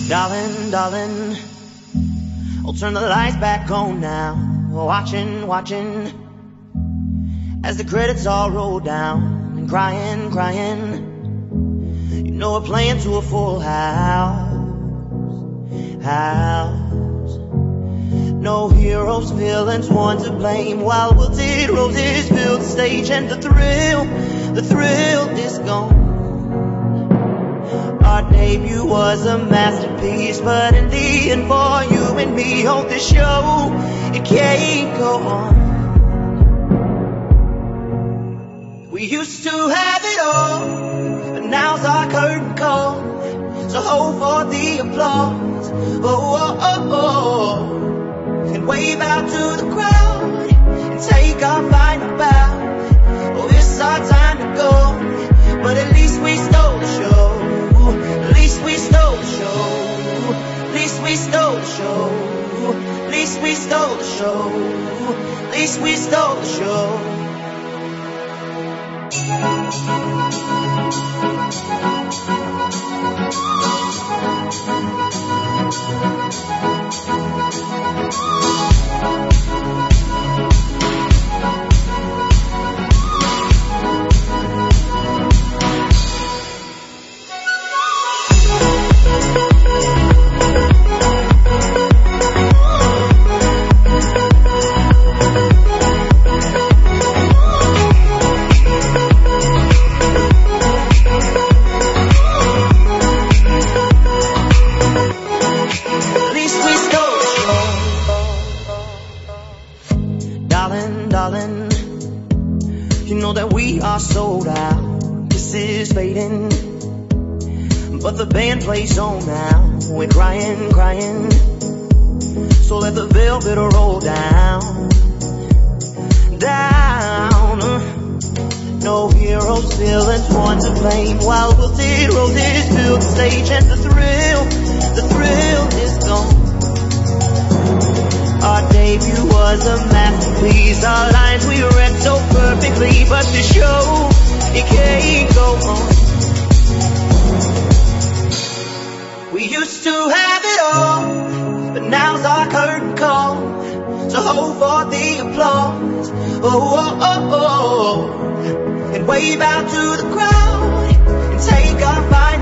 Darling, darling, I'll turn the lights back on now. Watching, watching, as the credits all roll down. And crying, crying, you know we're playing to a full house. No heroes, villains, one to blame. While wilted roses fill the stage, and the thrill is gone. Our debut was a masterpiece, but in the end, for you and me on this show, it can't go on. We used to have it all, but now's our curtain call. So hold for the applause, and wave out to the crowd and take our final bow. Oh, it's our time to go, but at least we stole the show. At least we stole the show. At least we stole the show. At least we stole the show. At least we stole the show. Darling, you know that we are sold out. This is fading, but the band plays on now. We're crying, crying, so let the velvet roll down. No heroes, villains, one to blame. While wilted roses fill the stage, and the thrill is gone. Our debut was a masterpiece. Our lines we read so perfectly, but the show, it can't go on. We used to have it all, but now's our curtain call. So hold for the applause, and wave out to the crowd and take our fight.